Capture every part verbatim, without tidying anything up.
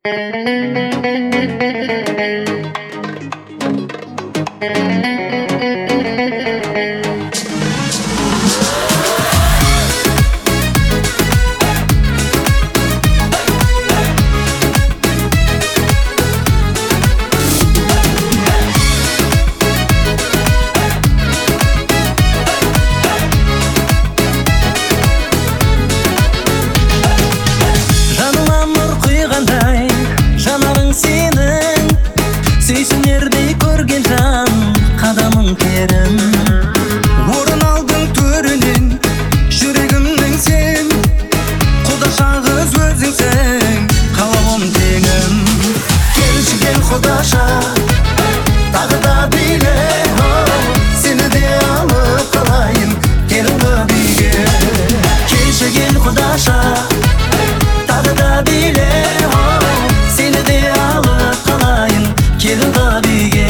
Сүйсінердей көрген жан қадамың терім, орын алдың төрінен жүрегімнің сен, құдаша қыз өзіңсің қалауым теңім. Келші кел құдаша тағы да биле, сені де алып қалайын келінгі биге. Келші кел құдаша тағы да биле, сені де алып қалайын келінгі биге.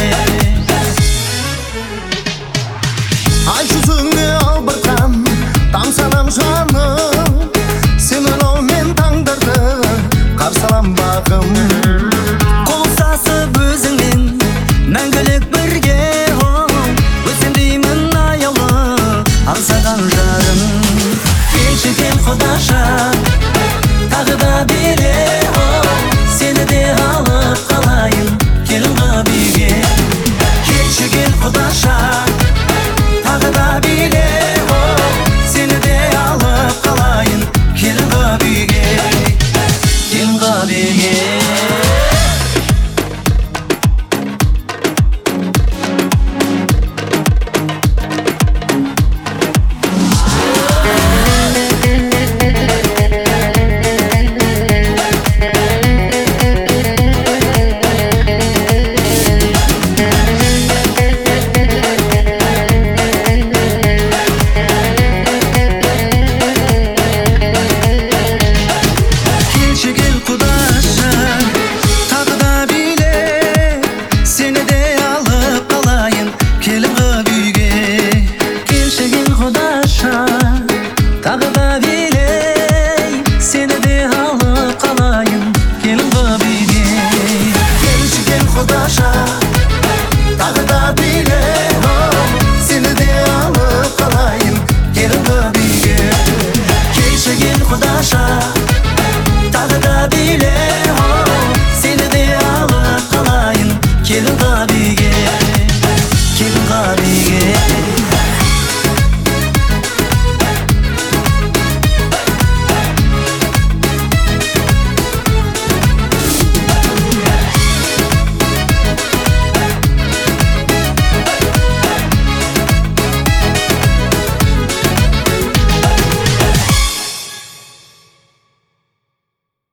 Ай жүзіңе албыртам тамсанам жаным, сені ойлаумен таңдарды қарсалам бағым. Қол ұстасып өзіңмен мәңгілік бірге, өзім деймін аяулы аңсаған жарым. Келші кел құдаша тағы да биле, сені де алып қалайын келінгі биге. Келші кел құдаша тағы да биле, сені де алып қалайын келінгі биге, келінгі биге.